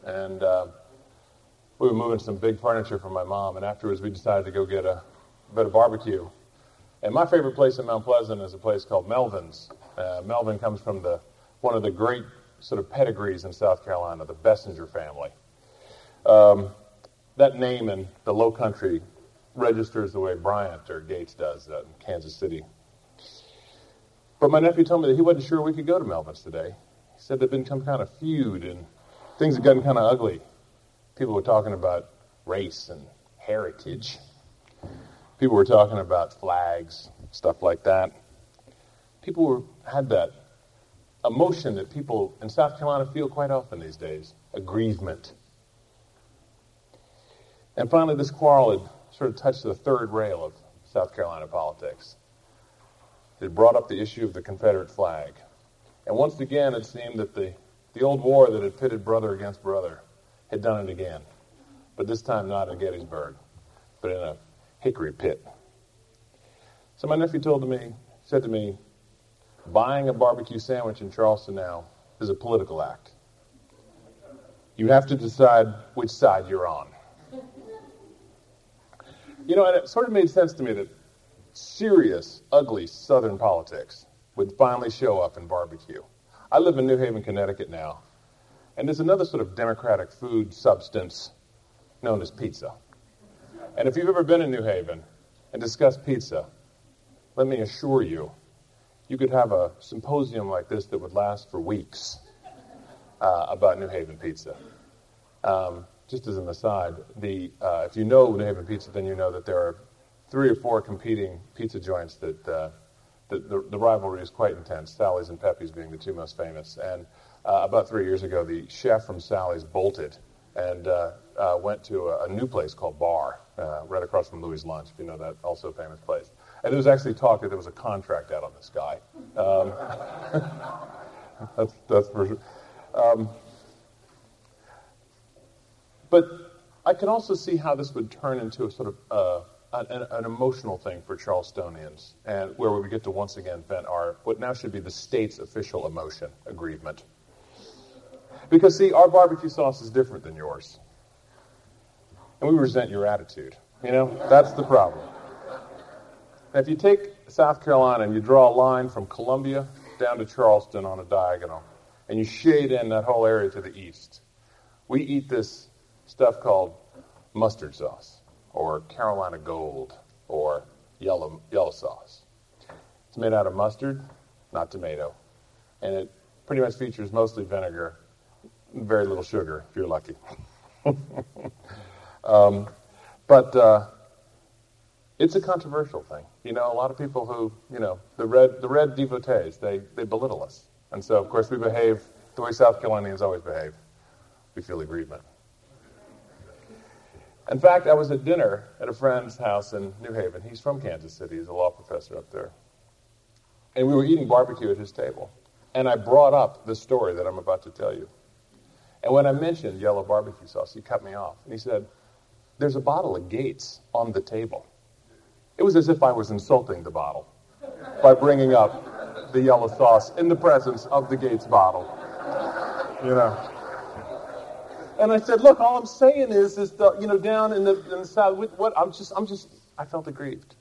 and we were moving some big furniture for my mom, and afterwards we decided to go get a bit of barbecue. And my favorite place in Mount Pleasant is a place called Melvin's. Melvin comes from one of the great sort of pedigrees in South Carolina, the Bessinger family. That name in the Low Country registers the way Bryant or Gates does in Kansas City. But my nephew told me that he wasn't sure we could go to Melvin's today. He said there'd been some kind of feud and things had gotten kind of ugly. People were talking about race and heritage. People were talking about flags, stuff like that. People had that emotion that people in South Carolina feel quite often these days, aggrievement. And finally, this quarrel had sort of touched the third rail of South Carolina politics. It brought up the issue of the Confederate flag. And once again, it seemed that the old war that had pitted brother against brother had done it again. But this time not in Gettysburg, but in a hickory pit. So my nephew said to me, buying a barbecue sandwich in Charleston now is a political act. You have to decide which side you're on. You know, and it sort of made sense to me that serious, ugly Southern politics would finally show up in barbecue. I live in New Haven, Connecticut now, and there's another sort of democratic food substance known as pizza. And if you've ever been in New Haven and discussed pizza, let me assure you, you could have a symposium like this that would last for weeks about New Haven pizza. Just as an aside, if you know New Haven pizza, then you know that there are 3 or 4 competing pizza joints that the rivalry is quite intense, Sally's and Pepe's being the 2 most famous. And about 3 years ago, the chef from Sally's bolted and went to a new place called Bar, right across from Louis' Lunch, if you know that also famous place. And there was actually talk that there was a contract out on this guy. That's for sure. But I can also see how this would turn into a sort of an emotional thing for Charlestonians, and where we get to once again vent what now should be the state's official emotion, aggrievement. Because, see, our barbecue sauce is different than yours. And we resent your attitude. You know, that's the problem. Now, if you take South Carolina and you draw a line from Columbia down to Charleston on a diagonal, and you shade in that whole area to the east, we eat this stuff called mustard sauce, or Carolina Gold, or yellow sauce. It's made out of mustard, not tomato, and it pretty much features mostly vinegar, very little sugar, if you're lucky. But it's a controversial thing. You know, a lot of people who, you know, the red devotees, they belittle us. And so, of course, we behave the way South Carolinians always behave. We feel aggrievement. In fact, I was at dinner at a friend's house in New Haven. He's from Kansas City. He's a law professor up there. And we were eating barbecue at his table. And I brought up the story that I'm about to tell you. And when I mentioned yellow barbecue sauce, he cut me off. And he said, "There's a bottle of Gates on the table." It was as if I was insulting the bottle by bringing up the yellow sauce in the presence of the Gates bottle. You know. And I said, "Look, all I'm saying is the, you know, down in the south, what I felt aggrieved."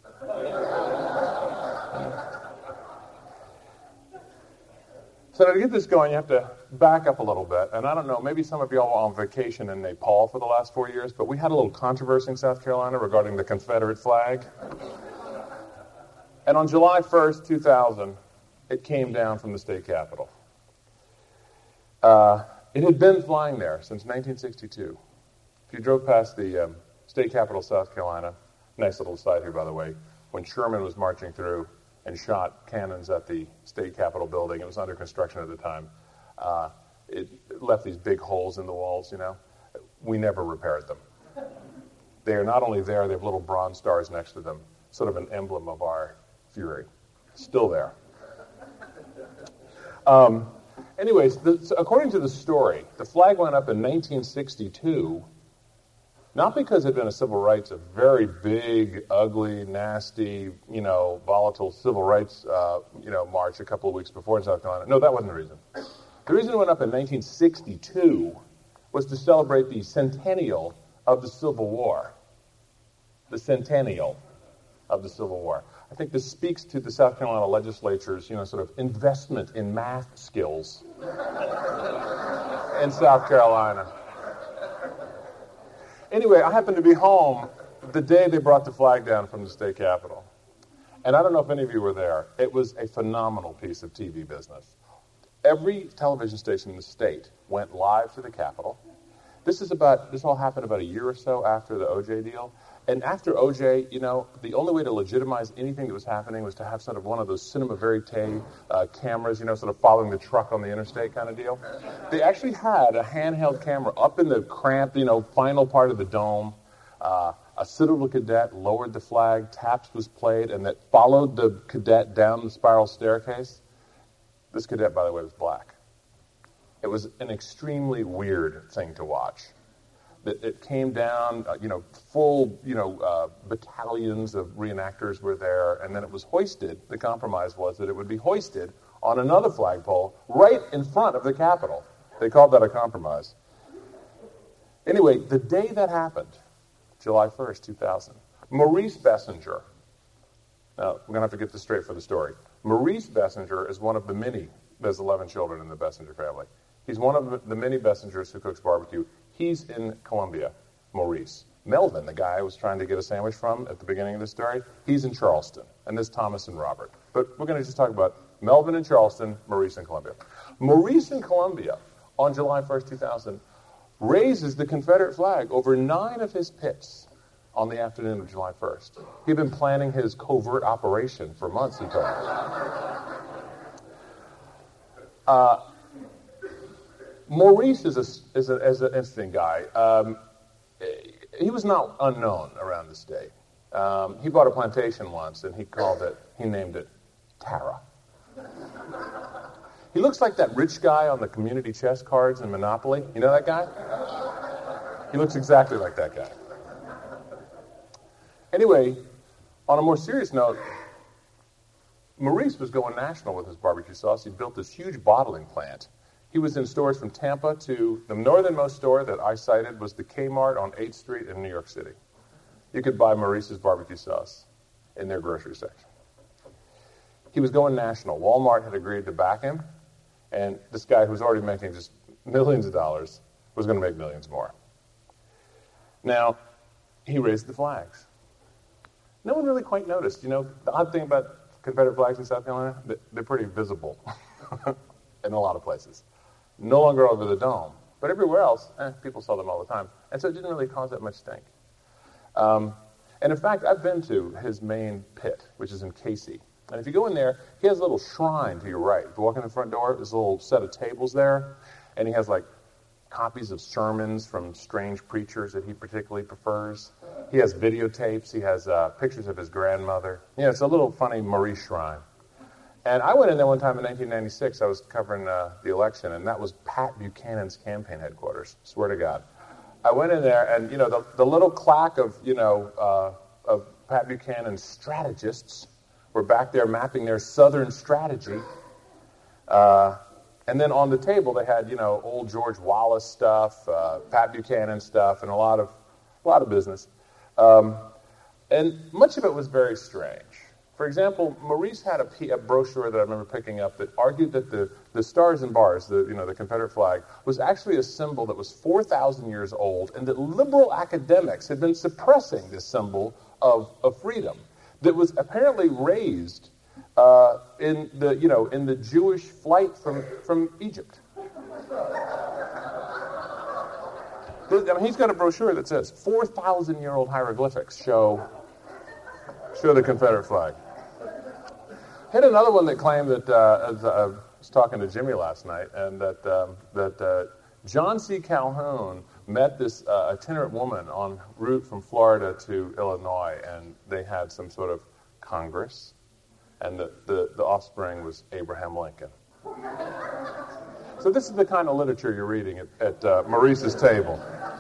So to get this going, you have to back up a little bit. And I don't know, maybe some of y'all were on vacation in Nepal for the last 4 years, but we had a little controversy in South Carolina regarding the Confederate flag. And on July 1st, 2000, it came down from the state capitol. It had been flying there since 1962. If you drove past the state capitol of South Carolina, nice little site here, by the way, when Sherman was marching through and shot cannons at the state capitol building, it was under construction at the time, it left these big holes in the walls, you know. We never repaired them. They are not only there, they have little bronze stars next to them, sort of an emblem of our fury. Still there. Anyways, according to the story, the flag went up in 1962, not because it had been a civil rights, a very big, ugly, nasty, you know, volatile civil rights, march a couple of weeks before in South Carolina. No, that wasn't the reason. The reason it went up in 1962 was to celebrate the centennial of the Civil War. The centennial of the Civil War. I think this speaks to the South Carolina legislature's, sort of investment in math skills in South Carolina. Anyway, I happened to be home the day they brought the flag down from the state capitol. And I don't know if any of you were there. It was a phenomenal piece of TV business. Every television station in the state went live to the Capitol. This all happened about a year or so after the O.J. deal. And after O.J., the only way to legitimize anything that was happening was to have sort of one of those cinema verite cameras, sort of following the truck on the interstate kind of deal. They actually had a handheld camera up in the cramped, final part of the dome. A Citadel cadet lowered the flag, Taps was played, and that followed the cadet down the spiral staircase. This cadet, by the way, was black. It was an extremely weird thing to watch. It came down, full, battalions of reenactors were there, and then it was hoisted. The compromise was that it would be hoisted on another flagpole right in front of the Capitol. They called that a compromise. Anyway, the day that happened, July 1st, 2000, Maurice Bessinger, now we're going to have to get this straight for the story. Maurice Bessinger is one of the many, there's 11 children in the Bessinger family. He's one of the many Bessingers who cooks barbecue. He's in Columbia, Maurice. Melvin, the guy I was trying to get a sandwich from at the beginning of the story, he's in Charleston. And there's Thomas and Robert. But we're going to just talk about Melvin in Charleston, Maurice in Columbia. Maurice in Columbia, on July 1st, 2000, raises the Confederate flag over 9 of his pits on the afternoon of July 1st. He'd been planning his covert operation for months, he told me. Maurice is an interesting guy. He was not unknown around the state. He bought a plantation once, and he named it Tara. He looks like that rich guy on the community chess cards in Monopoly. You know that guy? He looks exactly like that guy. Anyway, on a more serious note, Maurice was going national with his barbecue sauce. He built this huge bottling plant. He was in stores from Tampa to the northernmost store that I cited was the Kmart on 8th Street in New York City. You could buy Maurice's barbecue sauce in their grocery section. He was going national. Walmart had agreed to back him, and this guy who was already making just millions of dollars was going to make millions more. Now, he raised the flags. No one really quite noticed. The odd thing about Confederate flags in South Carolina, they're pretty visible in a lot of places. No longer over the dome. But everywhere else, people saw them all the time. And so it didn't really cause that much stink. And in fact, I've been to his main pit, which is in Casey. And if you go in there, he has a little shrine to your right. If you walk in the front door, there's a little set of tables there. And he has copies of sermons from strange preachers that he particularly prefers. He has videotapes. He has pictures of his grandmother. It's a little funny Maurice shrine. And I went in there one time in 1996. I was covering the election, and that was Pat Buchanan's campaign headquarters. Swear to God. I went in there, and the little claque of Pat Buchanan's strategists were back there mapping their Southern strategy. And then on the table they had old George Wallace stuff, Pat Buchanan stuff, and a lot of business. And much of it was very strange. For example, Maurice had a brochure that I remember picking up that argued that the stars and bars, the Confederate flag, was actually a symbol that was 4,000 years old, and that liberal academics had been suppressing this symbol of freedom that was apparently raised in the Jewish flight from Egypt. He's got a brochure that says 4,000-year-old hieroglyphics show the Confederate flag. Had another one that claimed that I was talking to Jimmy last night, and that John C. Calhoun met this itinerant woman en route from Florida to Illinois, and they had some sort of Congress, and the offspring was Abraham Lincoln. So this is the kind of literature you're reading at Maurice's table.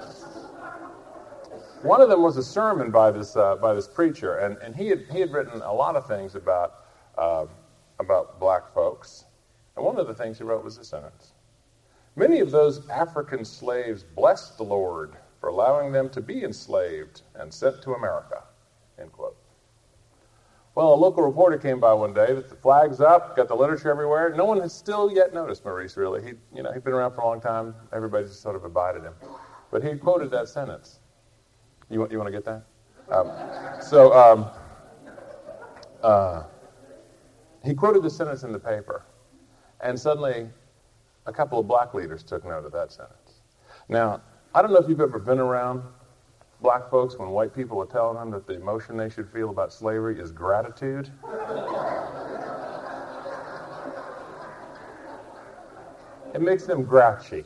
One of them was a sermon by this preacher, and he had written a lot of things about black folks. And one of the things he wrote was this sentence: Many of those African slaves blessed the Lord for allowing them to be enslaved and sent to America, end quote. Well, a local reporter came by one day with the flags up, got the literature everywhere. No one has still yet noticed Maurice, really. He'd been around for a long time. Everybody just sort of abided him. But he quoted that sentence. You want to get that? He quoted the sentence in the paper, and suddenly a couple of black leaders took note of that sentence. Now, I don't know if you've ever been around black folks when white people are telling them that the emotion they should feel about slavery is gratitude. It makes them grouchy.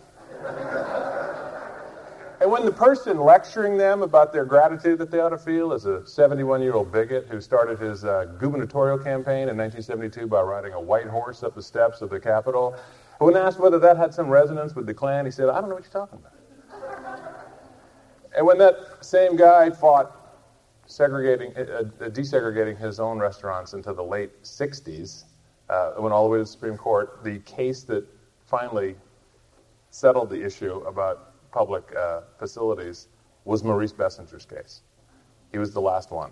And when the person lecturing them about their gratitude that they ought to feel is a 71-year-old bigot who started his gubernatorial campaign in 1972 by riding a white horse up the steps of the Capitol, when asked whether that had some resonance with the Klan, he said, I don't know what you're talking about. And when that same guy fought desegregating his own restaurants into the late 60s, went all the way to the Supreme Court, the case that finally settled the issue about public facilities was Maurice Bessinger's case. He was the last one.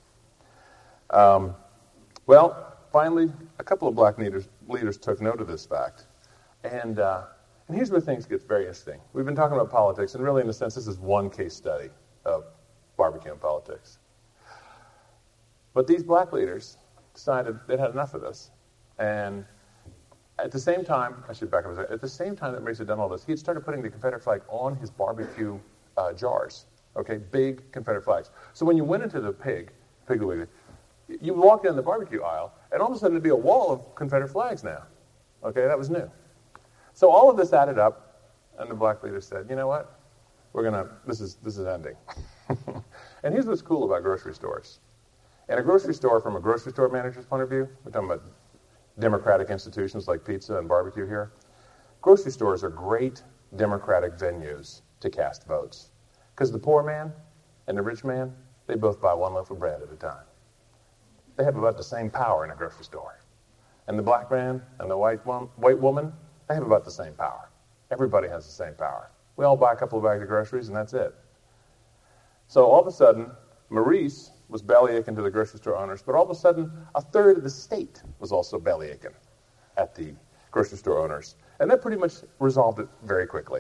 Finally, a couple of black leaders took note of this fact. And here's where things get very interesting. We've been talking about politics, and really, in a sense, this is one case study of barbecue and politics. But these black leaders decided they'd had enough of this. And at the same time, I should back up a second, at the same time that Maurice had done all this, he had started putting the Confederate flag on his barbecue jars, okay, big Confederate flags. So when you went into the Piggly Wiggly, you walked in the barbecue aisle, and all of a sudden there'd be a wall of Confederate flags now. Okay, that was new. So all of this added up, and the black leader said, you know what, this is ending. And here's what's cool about grocery stores. In a grocery store, from a grocery store manager's point of view, we're talking about democratic institutions like pizza and barbecue here. Grocery stores are great democratic venues to cast votes. Because the poor man and the rich man, they both buy one loaf of bread at a time. They have about the same power in a grocery store. And the black man and the white woman, they have about the same power. Everybody has the same power. We all buy a couple of bags of groceries, and that's it. So all of a sudden, Maurice was bellyaching to the grocery store owners, but all of a sudden, a third of the state was also bellyaching at the grocery store owners. And that pretty much resolved it very quickly.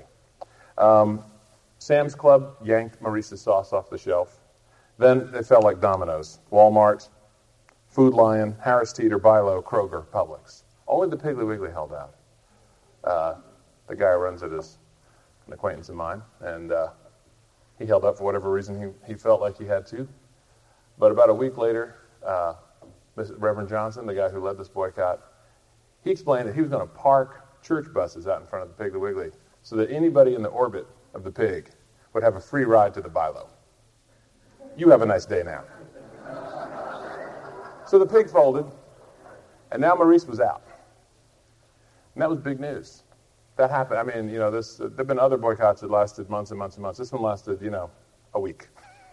Sam's Club yanked Maurice's sauce off the shelf. Then they fell like dominoes. Walmart, Food Lion, Harris Teeter, Bi-Lo, Kroger, Publix. Only the Piggly Wiggly held out. The guy who runs it is an acquaintance of mine, and he held up for whatever reason he felt like he had to. But about a week later, Reverend Johnson, the guy who led this boycott, he explained that he was going to park church buses out in front of the Piggly Wiggly so that anybody in the orbit of the pig would have a free ride to the Bi-Lo. You have a nice day now. So the pig folded, and now Maurice was out. And that was big news. That happened. I mean, there have been other boycotts that lasted months and months and months. This one lasted, a week.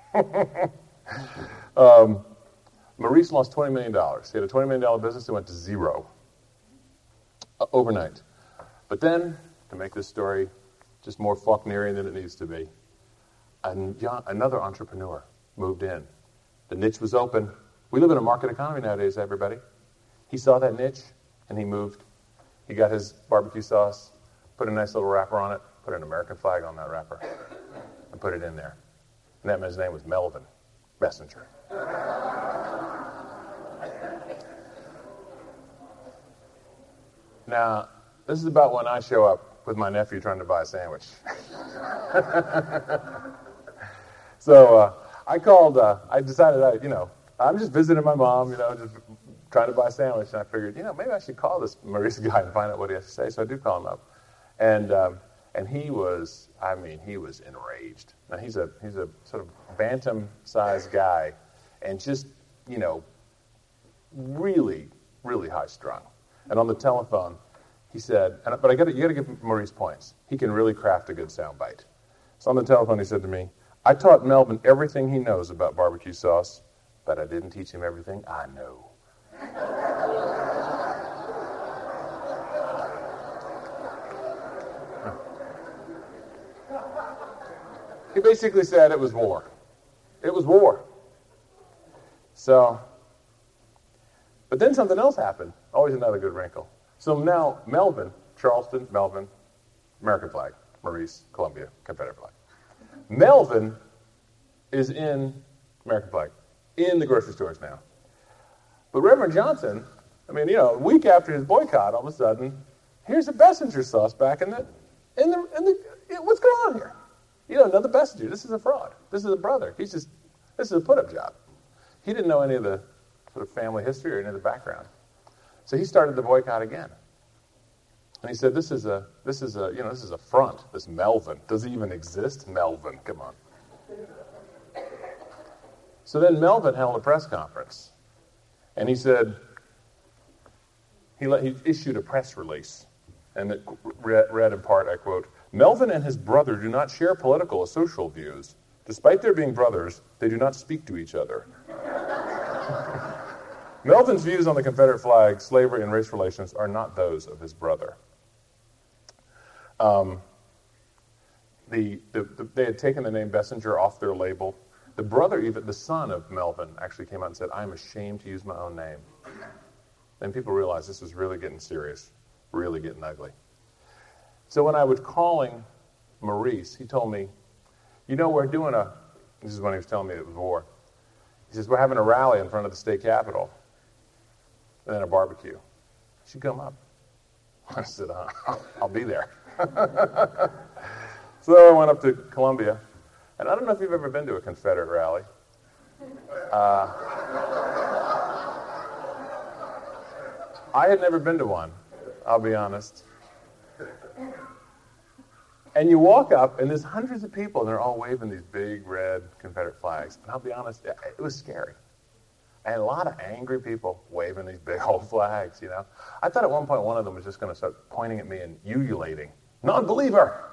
Maurice lost $20 million. He had a $20 million business that went to zero overnight. But then, to make this story just more Faulknerian than it needs to be, another entrepreneur moved in. The niche was open. We live in a market economy nowadays, everybody. He saw that niche, and he moved. He got his barbecue sauce, put a nice little wrapper on it, put an American flag on that wrapper, and put it in there. And that man's name was Melvin Bessinger. Now, this is about when I show up with my nephew trying to buy a sandwich. So I called, I decided, I'm just visiting my mom, just trying to buy a sandwich. And I figured, maybe I should call this Maurice guy and find out what he has to say. So I do call him up. And he was enraged. Now, he's a sort of bantam-sized guy and just, really, really high-strung. And on the telephone, he said, but you got to give Maurice points. He can really craft a good soundbite. So on the telephone, he said to me, I taught Melvin everything he knows about barbecue sauce, but I didn't teach him everything I know. He basically said it was war. It was war. So, but then something else happened. Always another good wrinkle. So now Melvin, Charleston, Melvin, American flag, Maurice, Columbia, Confederate flag. Melvin is in American flag, in the grocery stores now. But Reverend Johnson, I mean, a week after his boycott, all of a sudden, here's a Bessinger sauce back in the what's going on here? Another Bessinger. This is a fraud. This is a brother. This is a put-up job. He didn't know any of the sort of family history or any of the background. So he started the boycott again. And he said, this is a front, this Melvin. Does he even exist? Melvin, come on. So then Melvin held a press conference. And he said, he issued a press release. And it read in part, I quote, "Melvin and his brother do not share political or social views. Despite their being brothers, they do not speak to each other. Melvin's views on the Confederate flag, slavery, and race relations are not those of his brother." They had taken the name Bessinger off their label. The brother, even the son of Melvin, actually came out and said, "I'm ashamed to use my own name." Then people realized this was really getting serious, really getting ugly. So when I was calling Maurice, he told me, we're doing this is when he was telling me it was war. He says, we're having a rally in front of the state capitol and then a barbecue. You should come up. I said, I'll be there. So I went up to Columbia, and I don't know if you've ever been to a Confederate rally. I had never been to one, I'll be honest. And you walk up, and there's hundreds of people, and they're all waving these big red Confederate flags. And I'll be honest, it was scary. And a lot of angry people waving these big old flags, I thought at one point one of them was just going to start pointing at me and ululating. "Non-believer!"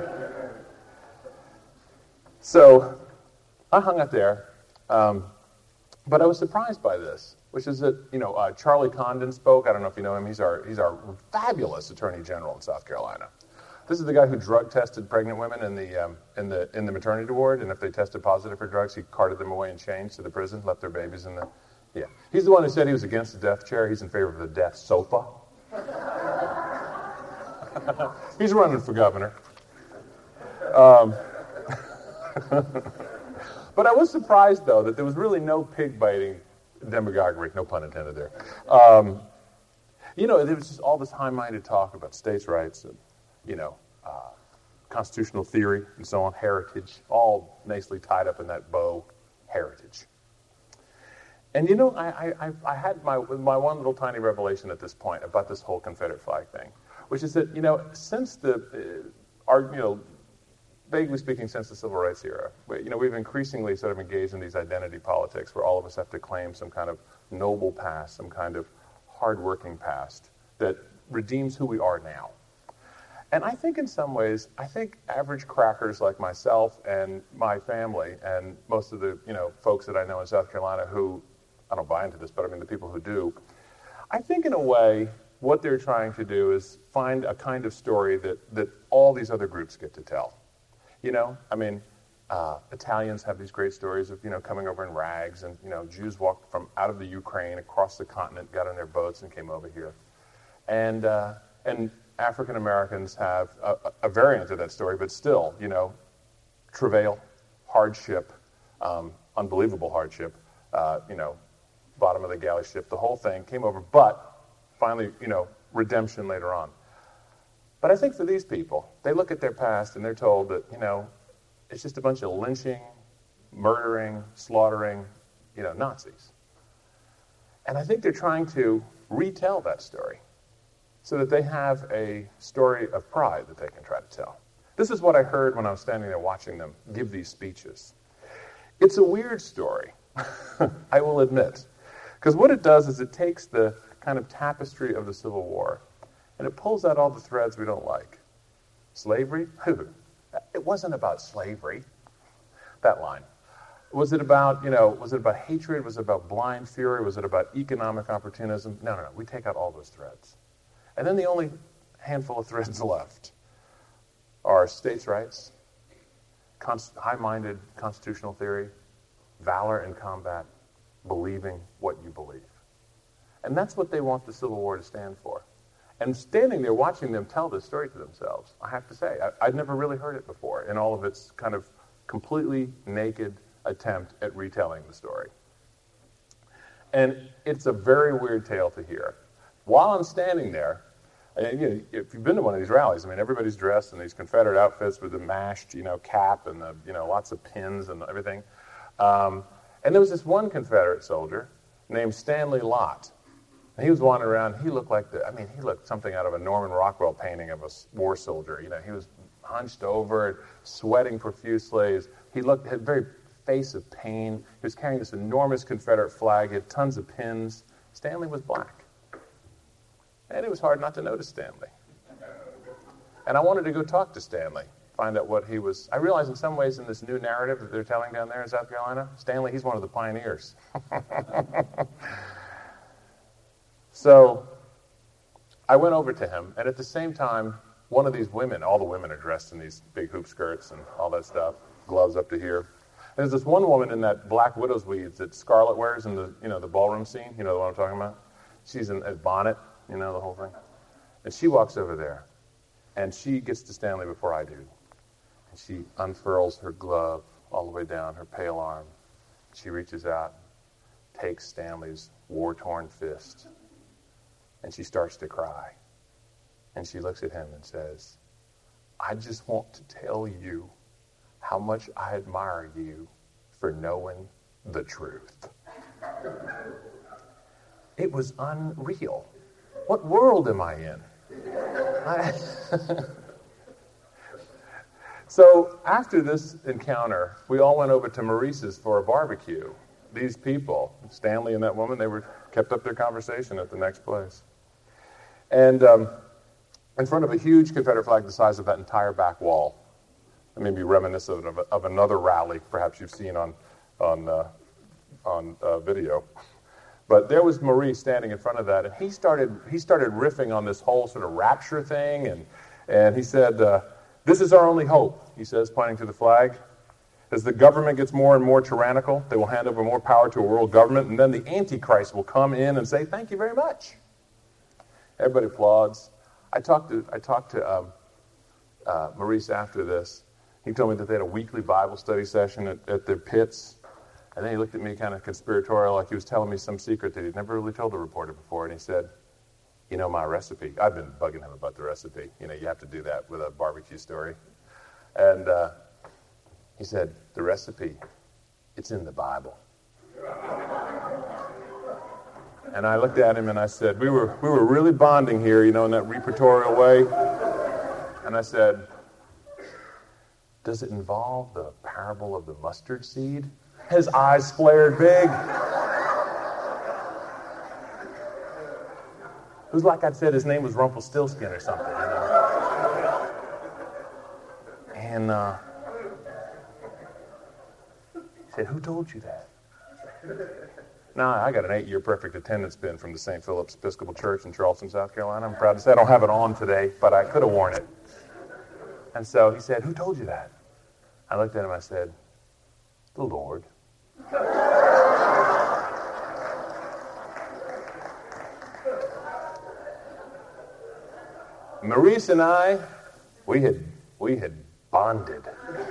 So I hung up there, but I was surprised by this, which is that, Charlie Condon spoke. I don't know if you know him. He's our fabulous Attorney General in South Carolina. This is the guy who drug tested pregnant women in the maternity ward, and if they tested positive for drugs, he carted them away in chains to the prison, left their babies in the... Yeah. He's the one who said he was against the death chair. He's in favor of the death sofa. He's running for governor. But I was surprised, though, that there was really no pig-biting demagoguery, no pun intended there. There was just all this high-minded talk about states' rights and, constitutional theory and so on, heritage, all nicely tied up in that bow, heritage. And, I had my one little tiny revelation at this point about this whole Confederate flag thing, which is that, since vaguely speaking, since the Civil Rights era, we've increasingly sort of engaged in these identity politics where all of us have to claim some kind of noble past, some kind of hardworking past that redeems who we are now. And I think in some ways, average crackers like myself and my family and most of the, folks that I know in South Carolina who, I don't buy into this, but I mean the people who do, I think in a way what they're trying to do is find a kind of story that all these other groups get to tell. Italians have these great stories of, coming over in rags, and, Jews walked from out of the Ukraine across the continent, got on their boats and came over here. And African Americans have a variant of that story, but still, travail, hardship, unbelievable hardship, bottom of the galley ship, the whole thing came over, but finally, redemption later on. But I think for these people, they look at their past and they're told that, it's just a bunch of lynching, murdering, slaughtering, Nazis. And I think they're trying to retell that story so that they have a story of pride that they can try to tell. This is what I heard when I was standing there watching them give these speeches. It's a weird story, I will admit, because what it does is it takes the kind of tapestry of the Civil War and it pulls out all the threads we don't like. Slavery? It wasn't about slavery, that line. Was it about, hatred? Was it about blind fury? Was it about economic opportunism? No. We take out all those threads. And then the only handful of threads left are states' rights high-minded constitutional theory, valor in combat, believing what you believe. And that's what they want the Civil War to stand for. And standing there watching them tell this story to themselves, I have to say, I'd never really heard it before in all of its kind of completely naked attempt at retelling the story. And it's a very weird tale to hear. While I'm standing there, and, if you've been to one of these rallies, everybody's dressed in these Confederate outfits with the mashed, cap and the, lots of pins and everything. And there was this one Confederate soldier named Stanley Lott. And he was wandering around. He looked like he looked something out of a Norman Rockwell painting of a war soldier. He was hunched over, sweating profusely. He had very face of pain. He was carrying this enormous Confederate flag. He had tons of pins. Stanley was black. And it was hard not to notice Stanley. And I wanted to go talk to Stanley, find out what he was. I realize in some ways in this new narrative that they're telling down there in South Carolina, Stanley, he's one of the pioneers. So I went over to him, and at the same time, one of these women, all the women are dressed in these big hoop skirts and all that stuff, gloves up to here. And there's this one woman in that black widow's weeds that Scarlett wears in the ballroom scene. You know what I'm talking about? She's in a bonnet, the whole thing. And she walks over there, and she gets to Stanley before I do. And she unfurls her glove all the way down her pale arm. She reaches out, takes Stanley's war-torn fist, and she starts to cry. And she looks at him and says, "I just want to tell you how much I admire you for knowing the truth." It was unreal. What world am I in? So after this encounter, we all went over to Maurice's for a barbecue. These people, Stanley and that woman, they kept up their conversation at the next place. And in front of a huge Confederate flag the size of that entire back wall, it may be reminiscent of another rally perhaps you've seen on video. But there was Maurice standing in front of that, and he started riffing on this whole sort of rapture thing, and he said, "This is our only hope," he says, pointing to the flag. "As the government gets more and more tyrannical, they will hand over more power to a world government, and then the Antichrist will come in and say, 'Thank you very much.'" Everybody applauds. I talked to Maurice after this. He told me that they had a weekly Bible study session at their pits. And then he looked at me kind of conspiratorial, like he was telling me some secret that he'd never really told a reporter before. And he said, "My recipe." I've been bugging him about the recipe. You have to do that with a barbecue story. And he said, "The recipe, it's in the Bible." And I looked at him and I said, we were really bonding here, in that repertorial way. And I said, "Does it involve the parable of the mustard seed?" His eyes flared big. It was like I'd said his name was Rumpelstiltskin or something, And he said, "Who told you that?" Now, I got an 8-year perfect attendance pin from the St. Philip's Episcopal Church in Charleston, South Carolina. I'm proud to say I don't have it on today, but I could have worn it. And so he said, "Who told you that?" I looked at him and I said, "The Lord." Maurice and I, we had bonded.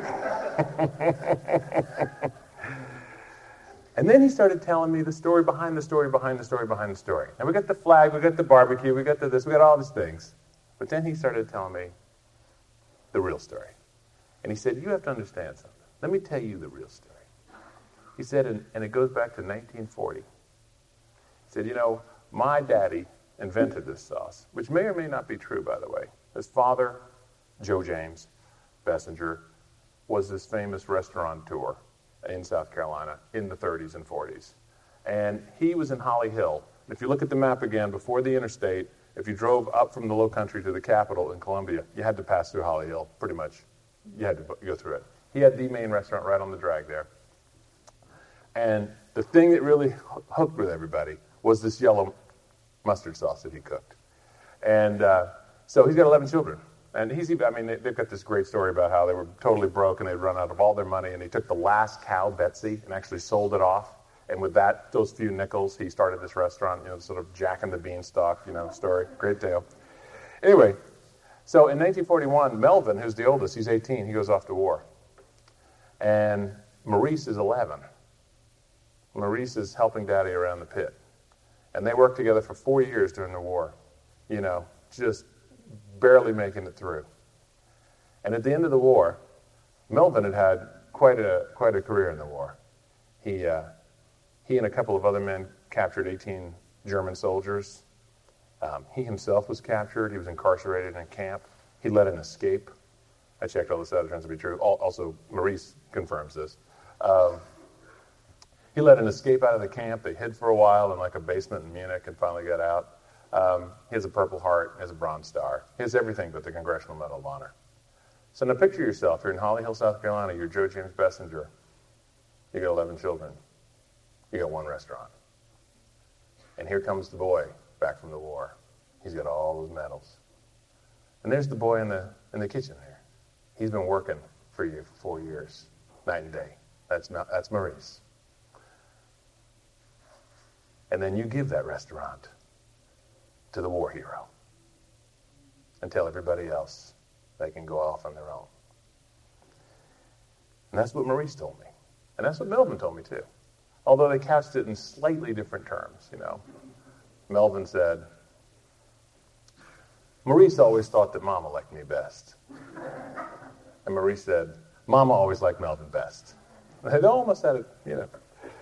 And then he started telling me the story behind the story behind the story behind the story. And we got the flag, we got the barbecue, we got this, we got all these things. But then he started telling me the real story. And he said, "You have to understand something. Let me tell you the real story." He said, and it goes back to 1940. He said, "My daddy invented this sauce," which may or may not be true, by the way. His father, Joe James Bessinger, was this famous restaurateur in South Carolina in the 30s and 40s. And he was in Holly Hill. If you look at the map again, before the interstate, if you drove up from the Low Country to the Capitol in Columbia, you had to pass through Holly Hill, pretty much. You had to go through it. He had the main restaurant right on the drag there. And the thing that really hooked with everybody was this yellow mustard sauce that he cooked. And so he's got 11 children. And they've got this great story about how they were totally broke and they'd run out of all their money, and he took the last cow, Betsy, and actually sold it off. And with those few nickels, he started this restaurant, sort of Jack and the Beanstalk, story. Great tale. Anyway, so in 1941, Melvin, who's the oldest, he's 18, he goes off to war. And Maurice is 11. Maurice is helping Daddy around the pit. And they worked together for 4 years during the war, just barely making it through. And at the end of the war, Melvin had quite a career in the war. He and a couple of other men captured 18 German soldiers. He himself was captured. He was incarcerated in a camp. He led an escape. I checked all this out. It turns out to be true. Also, Maurice confirms this. He led an escape out of the camp. They hid for a while in like a basement in Munich and finally got out. He has a Purple Heart. He has a Bronze Star. He has everything but the Congressional Medal of Honor. So now picture yourself. You're in Holly Hill, South Carolina. You're Joe James Bessinger. You got 11 children. You got one restaurant. And here comes the boy back from the war. He's got all those medals. And there's the boy in the kitchen there. He's been working for you for 4 years, night and day. That's Maurice. And then you give that restaurant to the war hero and tell everybody else they can go off on their own. And that's what Maurice told me. And that's what Melvin told me too. Although they couched it in slightly different terms, Melvin said, Maurice always thought that Mama liked me best. And Maurice said, Mama always liked Melvin best. And they almost had it,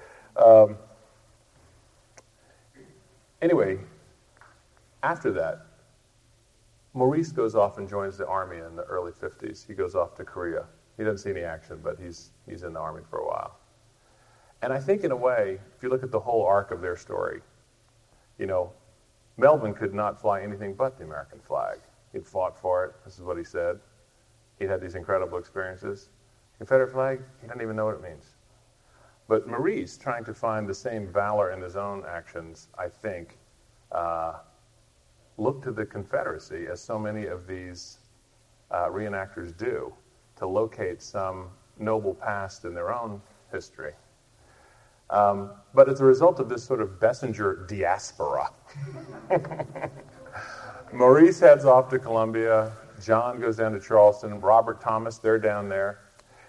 Anyway, after that, Maurice goes off and joins the army in the early 50s. He goes off to Korea. He doesn't see any action, but he's in the army for a while. And I think in a way, if you look at the whole arc of their story, Melvin could not fly anything but the American flag. He'd fought for it. This is what he said. He'd had these incredible experiences. Confederate flag, he doesn't even know what it means. But Maurice, trying to find the same valor in his own actions, I think, looked to the Confederacy, as so many of these reenactors do, to locate some noble past in their own history. But as a result of this sort of Bessinger diaspora, Maurice heads off to Columbia. John goes down to Charleston. Robert Thomas, they're down there.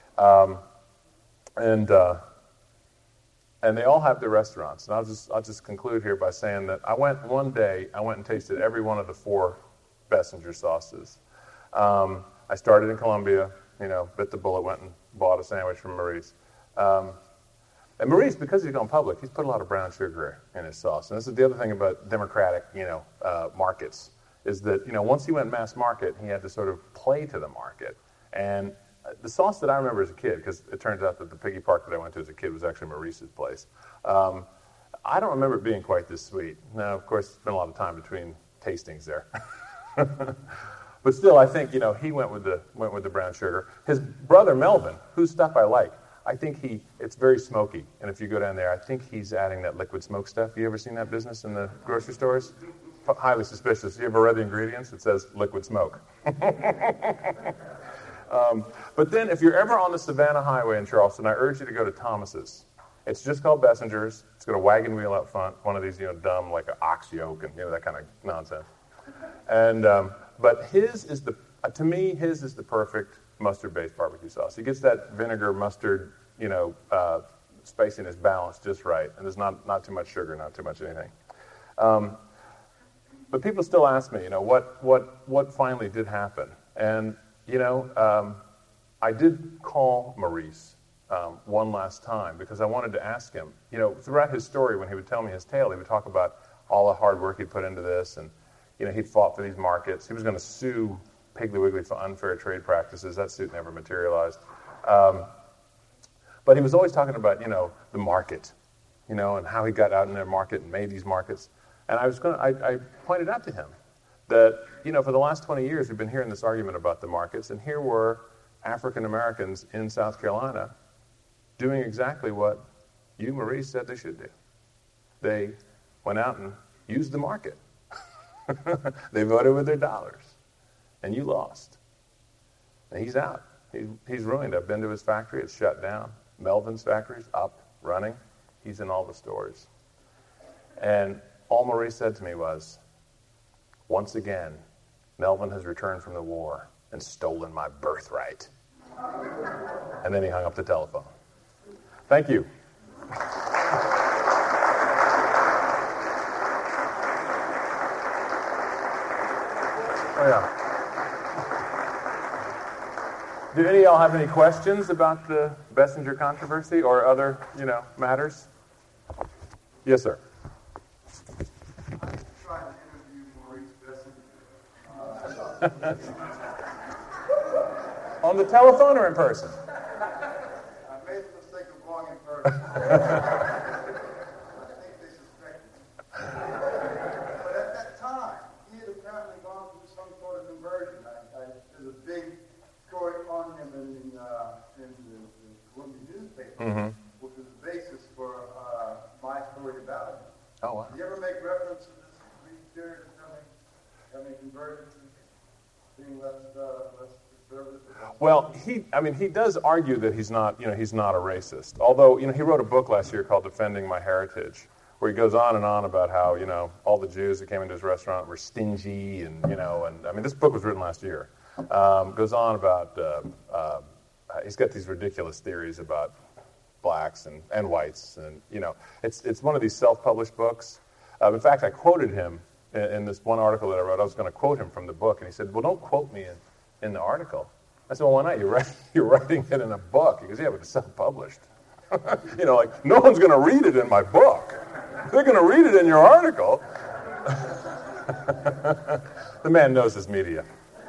And they all have their restaurants. And I'll just conclude here by saying that one day I went and tasted every one of the 4 Bessinger sauces. I started in Columbia, bit the bullet, went and bought a sandwich from Maurice. And Maurice, because he's gone public, he's put a lot of brown sugar in his sauce. And this is the other thing about Democratic, markets, is that, once he went mass market, he had to sort of play to the market. And the sauce that I remember as a kid, because it turns out that the Piggy Park that I went to as a kid was actually Maurice's place, I don't remember it being quite this sweet. Now, of course, there's been a lot of time between tastings there. But still, I think, he went with the brown sugar. His brother, Melvin, whose stuff I like, I think it's very smoky. And if you go down there, I think he's adding that liquid smoke stuff. You ever seen that business in the grocery stores? Highly suspicious. You ever read the ingredients? It says liquid smoke. But then if you're ever on the Savannah Highway in Charleston, I urge you to go to Thomas's. It's just called Bessinger's. It's got a wagon wheel out front, one of these, dumb, like an ox yoke and, that kind of nonsense. And, but his is to me, his is the perfect mustard-based barbecue sauce. He gets that vinegar, mustard, spacing is balanced just right. And there's not too much sugar, not too much anything. But people still ask me, what finally did happen? And, I did call Maurice one last time because I wanted to ask him, throughout his story, when he would tell me his tale, he would talk about all the hard work he'd put into this, and, he'd fought for these markets. He was going to sue Piggly Wiggly for unfair trade practices. That suit never materialized. But he was always talking about, the market, and how he got out in their market and made these markets. And I pointed out to him that, for the last 20 years, we've been hearing this argument about the markets, and here were African Americans in South Carolina doing exactly what you, Maurice, said they should do. They went out and used the market. They voted with their dollars. and you lost. And he's out. He's ruined. I've been to his factory. It's shut down. Melvin's factory's up, running. He's in all the stores. And all Maurice said to me was, once again, Melvin has returned from the war and stolen my birthright. And then he hung up the telephone. Thank you. Oh, yeah. Do any of y'all have any questions about the Bessinger controversy or other, matters? Yes, sir. I'm trying to interview Maurice Bessinger. On the telephone or in person? I made the mistake of going in person. I think they suspect me. But at that time, he had apparently gone through some sort of conversion. There's a big story on him in the Columbia newspaper, which was the basis for my story about him. Oh, wow. Did you ever make reference to this brief period of having converted to being less conservative? Well, he does argue that he's not a racist. Although, he wrote a book last year called Defending My Heritage, where he goes on and on about how, all the Jews that came into his restaurant were stingy and this book was written last year. Goes on about, he's got these ridiculous theories about blacks and whites, and it's one of these self-published books. In fact, I quoted him in this one article that I wrote. I was going to quote him from the book, and he said, "Well, don't quote me in the article." I said, "Well, why not? You're writing it in a book." He goes, "Yeah, but it's self-published." No one's going to read it in my book. They're going to read it in your article. The man knows his media.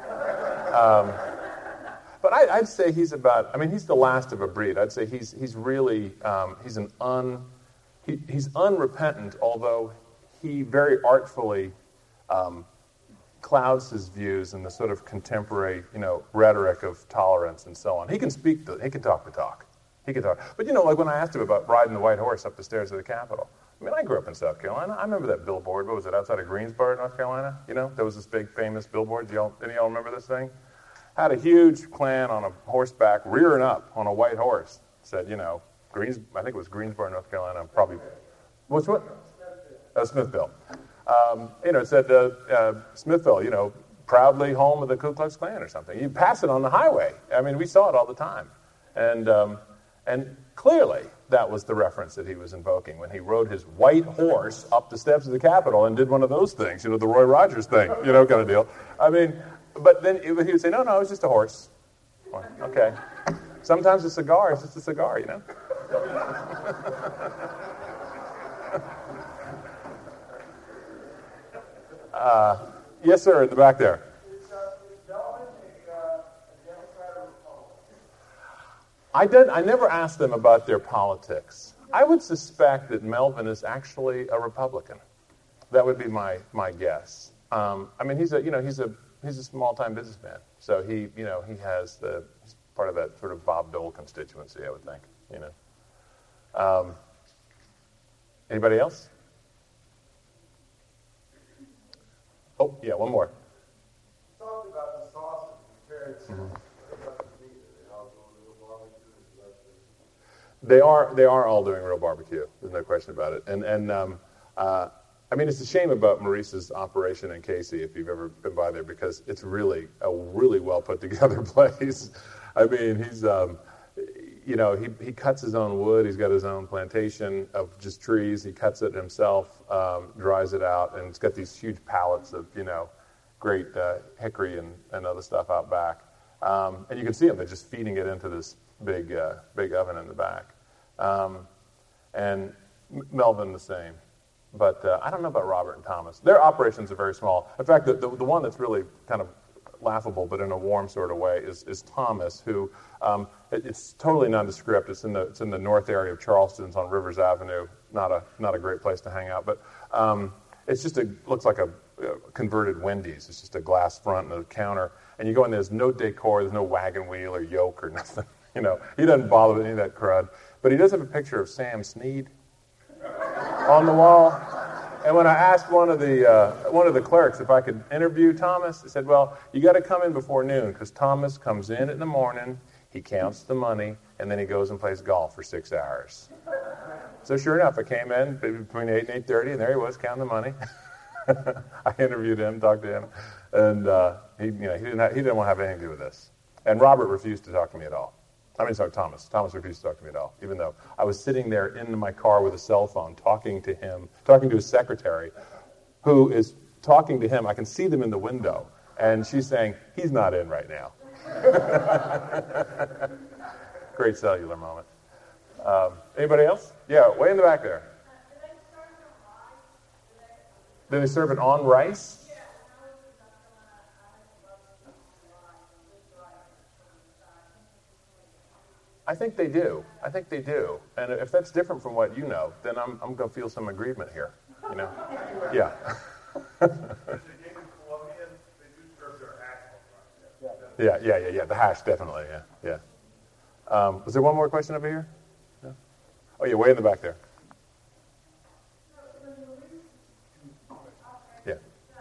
But I'd say he's he's the last of a breed. I'd say he's really, he's unrepentant, although he very artfully clouds his views in the sort of contemporary, rhetoric of tolerance and so on. He can he can talk the talk. He can talk. But, like when I asked him about riding the white horse up the stairs of the Capitol, I grew up in South Carolina. I remember that billboard. What was it, outside of Greensboro, North Carolina? There was this big, famous billboard. Any of y'all remember this thing? Had a huge Klan on a horseback, rearing up on a white horse. Said, I think it was Greensboro, North Carolina. Probably, what? Smithville. It said, Smithville, proudly home of the Ku Klux Klan or something. You pass it on the highway. We saw it all the time. And clearly, that was the reference that he was invoking when he rode his white horse up the steps of the Capitol and did one of those things, the Roy Rogers thing, kind of deal. But then he would say, no, it was just a horse. Well, okay. Sometimes a cigar is just a cigar, Yes, sir, in the back there. I never asked them about their politics. I would suspect that Melvin is actually a Republican. That would be my guess. He's a small-time businessman, so he's part of that sort of Bob Dole constituency, I would think. Anybody else? Oh, yeah, one more. You talked about the sausage compared to They are all doing real barbecue. There's no question about it. It's a shame about Maurice's operation in Casey, if you've ever been by there, because it's really a really well put together place. He's he cuts his own wood. He's got his own plantation of just trees. He cuts it himself, dries it out, and it's got these huge pallets of great hickory and other stuff out back. And you can see them. They're just feeding it into this big oven in the back. And Melvin the same. But I don't know about Robert and Thomas. Their operations are very small. In fact, the one that's really kind of laughable, but in a warm sort of way, is Thomas, who it's totally nondescript. It's in the north area of Charleston. It's on Rivers Avenue. Not a great place to hang out, but it's just looks like a converted Wendy's. It's just a glass front and a counter, and you go in. There's no decor. There's no wagon wheel or yoke or nothing. He doesn't bother with any of that crud. But he does have a picture of Sam Snead on the wall. And when I asked one of the clerks if I could interview Thomas, they said, well, you got to come in before noon because Thomas comes in the morning, he counts the money, and then he goes and plays golf for 6 hours. So sure enough, I came in between 8 and 8:30, and there he was counting the money. I interviewed him, talked to him, and he didn't want to have anything to do with this. And Robert refused to talk to me at all. Thomas. Thomas refused to talk to me at all, even though I was sitting there in my car with a cell phone, talking to his secretary, who is talking to him. I can see them in the window, and she's saying, he's not in right now. Great cellular moment. Anybody else? Yeah, way in the back there. Do they serve it on rice? I think they do. And if that's different from what you know, then I'm going to feel some aggrievement here. Yeah. Yeah. The hash, definitely. Yeah. Was there one more question over here? No? Oh, yeah, way in the back there. Yeah.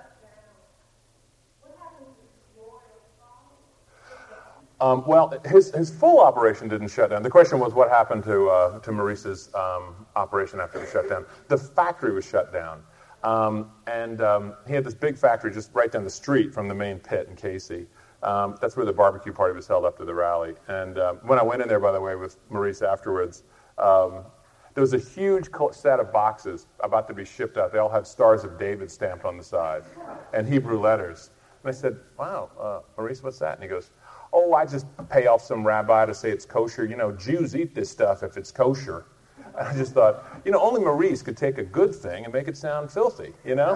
Well, his full operation didn't shut down. The question was what happened to Maurice's operation after the shutdown. The factory was shut down. And he had this big factory just right down the street from the main pit in Casey. That's where the barbecue party was held after the rally. And when I went in there, by the way, with Maurice afterwards, there was a huge set of boxes about to be shipped out. They all had Stars of David stamped on the side and Hebrew letters. And I said, wow, Maurice, what's that? And he goes, oh, I just pay off some rabbi to say it's kosher. Jews eat this stuff if it's kosher. And I just thought, only Maurice could take a good thing and make it sound filthy,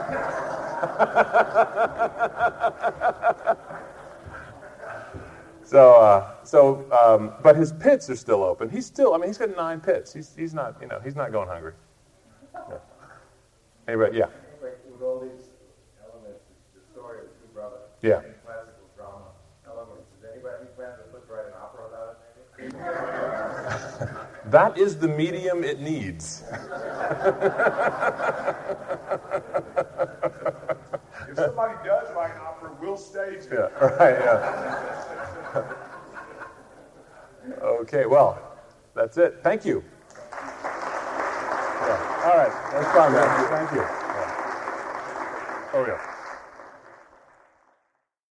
But his pits are still open. He's got 9 pits. He's not going hungry. Yeah. Anybody, yeah. With all these elements, the story of two brothers. Yeah. Classical drama elements. Does anybody plan to write an opera about it, maybe? That is the medium it needs. If somebody does write an opera, we'll stage it. Yeah, right, yeah. Okay, well, that's it. Thank you. Yeah. All right, that's fine, man. Thank you. Yeah. Oh, yeah.